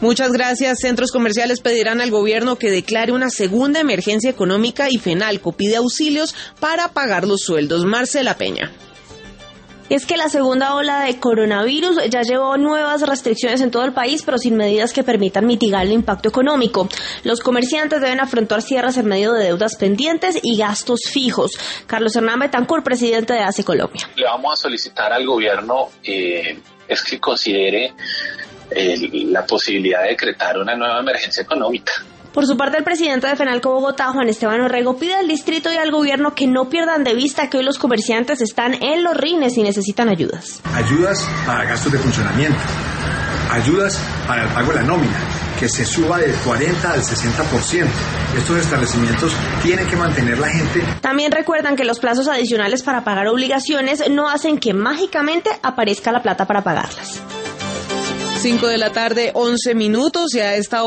Muchas gracias. Centros comerciales pedirán al gobierno que declare una segunda emergencia económica y Fenalco pide auxilios para pagar los sueldos. Marcela Peña. Es que la segunda ola de coronavirus ya llevó nuevas restricciones en todo el país, pero sin medidas que permitan mitigar el impacto económico. Los comerciantes deben afrontar cierres en medio de deudas pendientes y gastos fijos. Carlos Hernán Betancourt, presidente de ACE Colombia. Le vamos a solicitar al gobierno es que considere la posibilidad de decretar una nueva emergencia económica. Por su parte, el presidente de Fenalco Bogotá, Juan Esteban Orrego, pide al distrito y al gobierno que no pierdan de vista que hoy los comerciantes están en los rines y necesitan ayudas. Ayudas para gastos de funcionamiento, ayudas para el pago de la nómina, que se suba del 40 al 60%. Estos establecimientos tienen que mantener la gente. También recuerdan que los plazos adicionales para pagar obligaciones no hacen que mágicamente aparezca la plata para pagarlas. 5 de la tarde, 11 minutos, y a esta hora